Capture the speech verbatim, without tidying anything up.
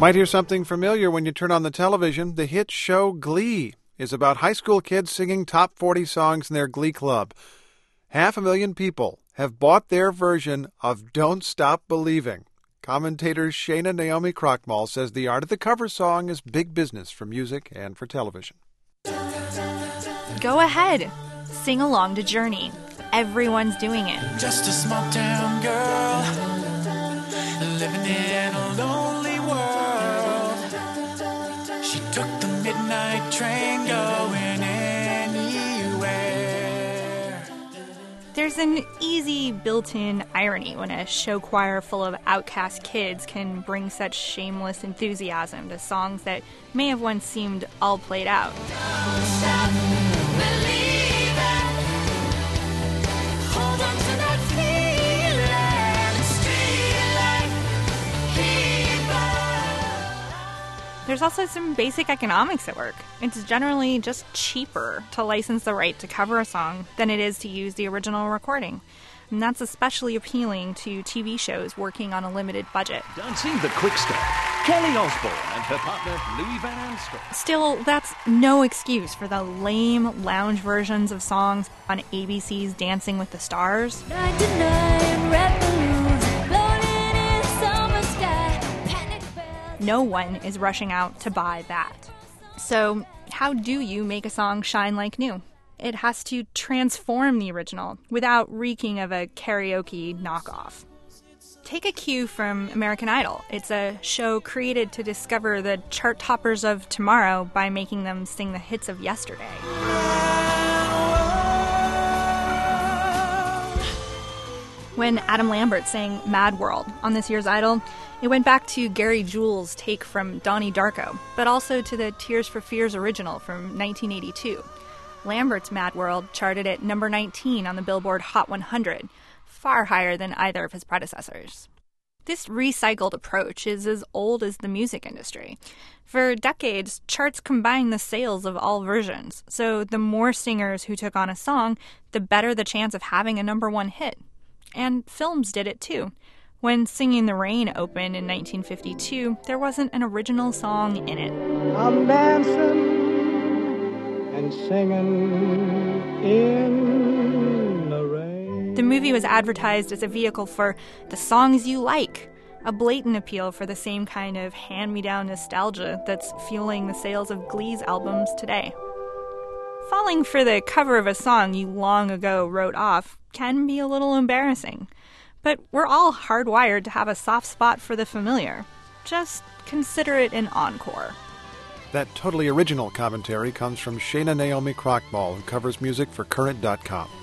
Might hear something familiar when you turn on the television. The hit show Glee is about high school kids singing top forty songs in their Glee Club. Half a million people have bought their version of Don't Stop Believing. Commentator Shana Naomi Krochmal says the art of the cover song is big business for music and for television. Go ahead. Sing along to Journey. Everyone's doing it. Just a small town girl living in a lonely world. She took the midnight train going anywhere. There's an easy built-in irony when a show choir full of outcast kids can bring such shameless enthusiasm to songs that may have once seemed all played out. Don't stop believing. Hold on to that feeling. Street light, keep on. There's also some basic economics at work. It's generally just cheaper to license the right to cover a song than it is to use the original recording. And that's especially appealing to T V shows working on a limited budget. Dancing the quick step, Kelly Osbourne and her partner Louis Van Amstel. Still, that's no excuse for the lame lounge versions of songs on A B C's Dancing with the Stars. ninety-nine red balloons floating in summer sky. Panic bells. No one is rushing out to buy that. So, how do you make a song shine like new? It has to transform the original without reeking of a karaoke knockoff. Take a cue from American Idol. It's a show created to discover the chart toppers of tomorrow by making them sing the hits of yesterday. When Adam Lambert sang Mad World on this year's Idol, it went back to Gary Jules' take from Donnie Darko, but also to the Tears for Fears original from nineteen eighty-two. Lambert's Mad World charted at number nineteen on the Billboard Hot one hundred, far higher than either of his predecessors. This recycled approach is as old as the music industry. For decades, charts combined the sales of all versions, so the more singers who took on a song, the better the chance of having a number one hit. And films did it too. When Singing in the Rain opened in nineteen fifty-two, there wasn't an original song in it. I'm dancing and singing in the rain. The movie was advertised as a vehicle for the songs you like, a blatant appeal for the same kind of hand-me-down nostalgia that's fueling the sales of Glee's albums today. Falling for the cover of a song you long ago wrote off can be a little embarrassing, but we're all hardwired to have a soft spot for the familiar. Just consider it an encore. That totally original commentary comes from Shana Naomi Krochmal, who covers music for Current dot com.